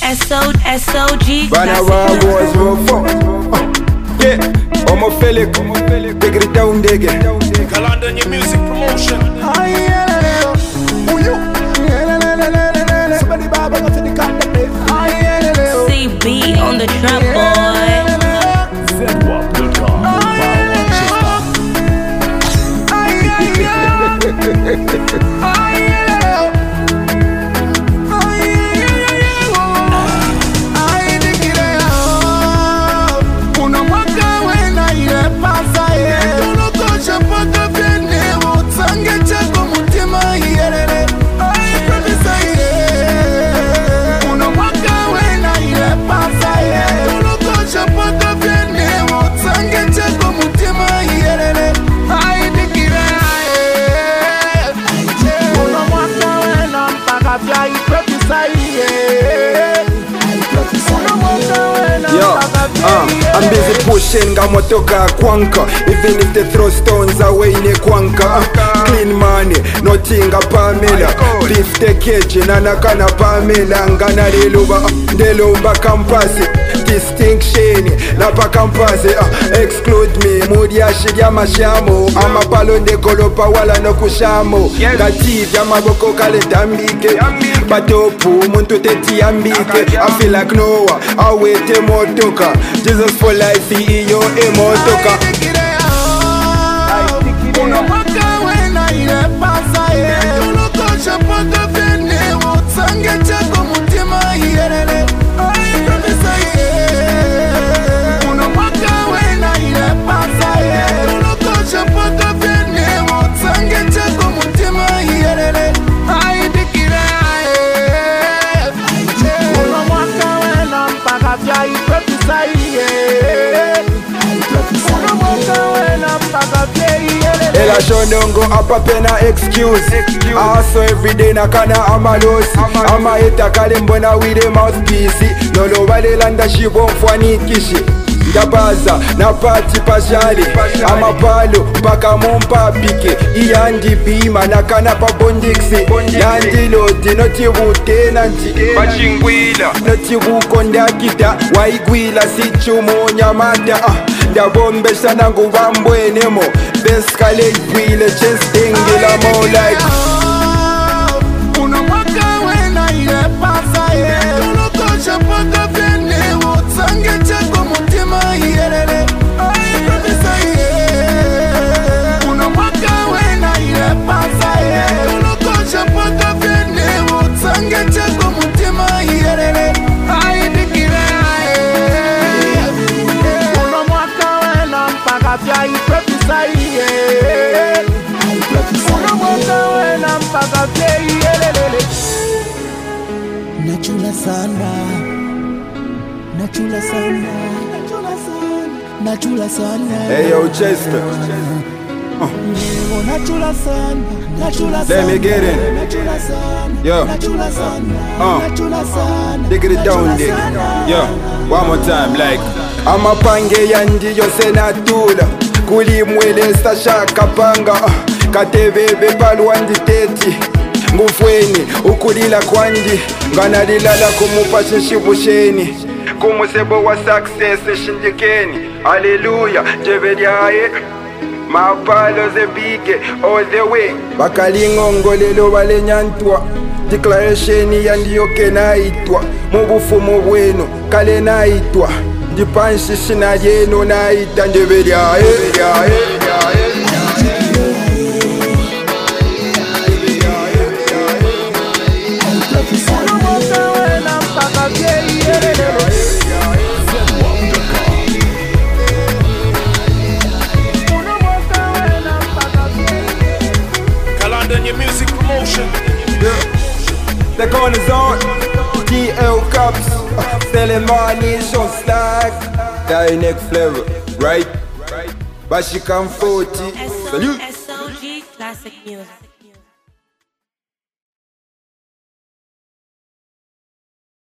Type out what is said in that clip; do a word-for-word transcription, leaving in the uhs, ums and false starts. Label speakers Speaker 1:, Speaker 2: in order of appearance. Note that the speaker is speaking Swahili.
Speaker 1: S O S O G.
Speaker 2: Banana was no fun. Yeah, I'm a fella. Take it down, dig it.
Speaker 3: Kalanda New Music Promotion.
Speaker 1: C B on the trap, boy.
Speaker 2: Yo, uh, I'm busy pushing, gamotoka kwanka. Even if they throw stones away in a kwanka. uh, Clean money, nothing a Pamela. Beef the cage, nanakana Pamela. Ngana deluba, delumba campasi. Distinction, napa campasi. uh, Exclude me, mudi ashidia mashamo. Ama palo de kolopa wala no kushamo. Gati, yamaboko kale dambike. Batopu, muntu teti ambike. I feel like Noah, I wait a motoka. Jesus for life, he yo a motoka. Ela shonongo apa pena excuse. Also everyday nakana amalos. Ama eta kale mbona wide mouthpiece. Lolo wale landa shibo mfwanikishi. Ndabaza na pati pajali. Ama palo mpaka mompa pike. Iyandi bima nakana pa bondiksi. Nandi loti noti wute nanti Pachingwila noti wukonda kita. Waigwila si chumo nyamata. Ndabombe sana ngubambwe nemo. Beskale gwile chestingila mo like
Speaker 4: unamwaka wena ile pasa ye Tulokosha paka vene Wotsange chako mutima yerele Ay profesa ye unamwaka wena ile pasa ye Tulokosha paka vene Wotsange chako mutima yerele Ay dikire ye unamwaka wena mpaka vya iprofesa ye Nachula sana, nachula sana, nachula sana.
Speaker 2: Hey yo Chester, uh.
Speaker 4: Nachula sana, nachula sana.
Speaker 2: Let me get in.
Speaker 4: Nachula sana,
Speaker 2: yo,
Speaker 4: nachula sana,
Speaker 2: uh.
Speaker 4: nachula sana.
Speaker 2: Dig it down, dig. Yo, one more time, like amapange yandi yose natula. Kulimwele stashaka panga. Katebebe palwandi teti. Ngufweni ukulila kwandi. Nganalilala kumupashe shibusheni. Kumusebo wa success shinjikeni. Hallelujah, jebediaye. Mapalo ze bige all the way. Bakalingo ngolelo wale nyantwa. Declaration yandiyoke naitwa. Mubufumu bwenu kale naitwa. Dipanshi shinayeno naita jebediaye.
Speaker 3: Kalanda New Music Promotion.
Speaker 2: Yeah. The corner's on. T L Cups. Uh, selling money, show slack. Die next flavor, right? But she come forty. Salute.
Speaker 1: S O G classic music.